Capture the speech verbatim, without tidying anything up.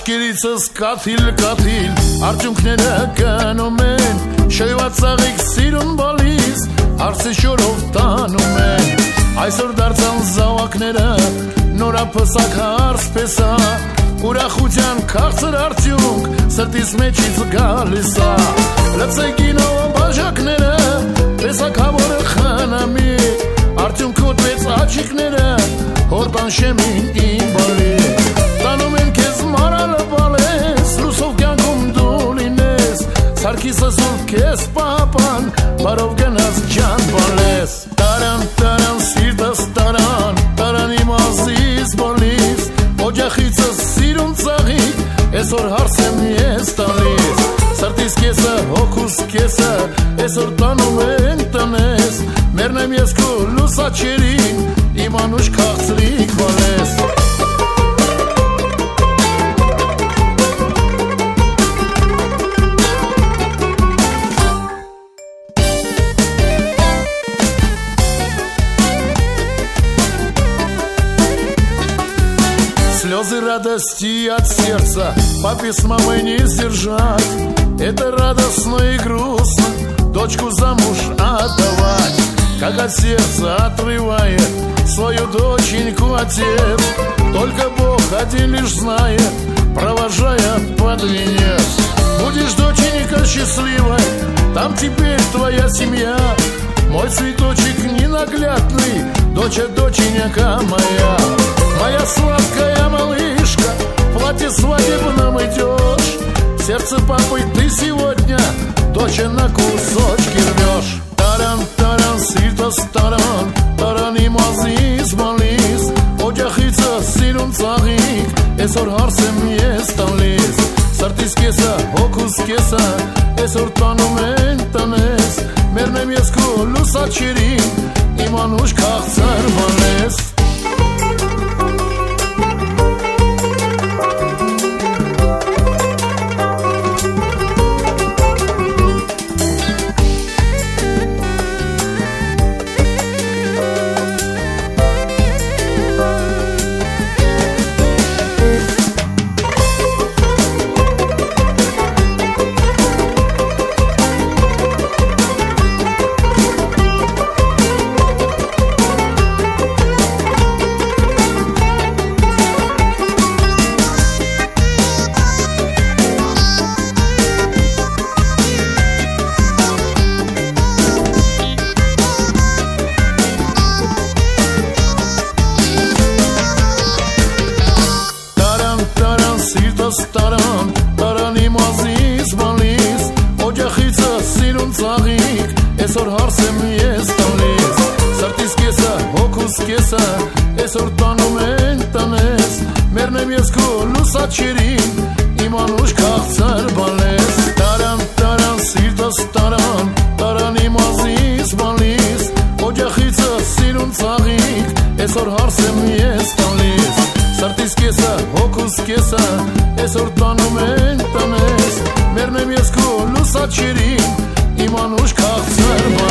Աչքերիցս կաթիլ-կաթիլ Արդյունքները կնում են Շոյված աղիք սիրուն բալիս Հարսի շորով տանում են Այսօր դարձան զավակները Նորապսակ հարս պեսա Ուրախության քաղցր արդյունք Սրտիս մեջից գալիսա Լծեգինով բաժակները Պեսակավորը խանամի Արդյունք հոտվեց աչիկները Հորդան շեմին իմ բալի Տանում են կեզ մարալը բալես Լուսով կյանքում դու լինես Սարքիսը սուրդ կեզ պապան Բարով գնաց ջան բալես Տարան, տարան, սիրտս տարան Տարան իմ ազիզ բալիս Օջախիցս սիրուն ծաղիկ Այսօր հարսեմ ես տալիս Սրտիս կեսը, հոգուս կեսը Այսօր տանում են տնես Մերնեմ ես քո լուսաչերին Իմ անուշ քաղցրիկ բալես Слезы радости от сердца Папе с мамой не сдержать Это радостно и грустно Дочку замуж отдавать Как от сердца отрывает Свою доченьку отец Только Бог один лишь знает Провожая под венец Будешь, доченька, счастливой Там теперь твоя семья Мой цветочек ненаглядный Доча, доченька моя Моя сладкая малышка В платье свадебном идешь Сердце папы ты сегодня Доча на кусочки рвешь Таран, таран, сиртас таран Таран իմ ազիզ բալիս Օջախիցը սիրուն ծաղիկ Այսօր հարսեմ ես տալիս Սրտիս կեսը, հոգուս կեսը Այսօր տանում են տնես Մերնեմ ես քո լուսաչերին Իմ անուշ քաղցր բալես Տարան, տարան իմ ազիզ բալիս Օջախիցը սիրուն ծաղիկ Այսօր հարսեմ ես տալիս Սրտիս կեսը, հոգուս կեսը Այսօր տանում են տնես Մերնեմ ես քո լուսաչերին Իմ անուշ քաղցր բալես Տարան, տարան, սիրտս տարան Տարան իմ ազիզ բալիս Օջախիցը սիրուն ծաղիկ Այսօր հարսեմ ես տալիս Սրտիս կեսը, հոգուս կեսը Այսօր տանում են տնես Մերնեմ ես քո լուսաչերին Իմ անուշ քաղցր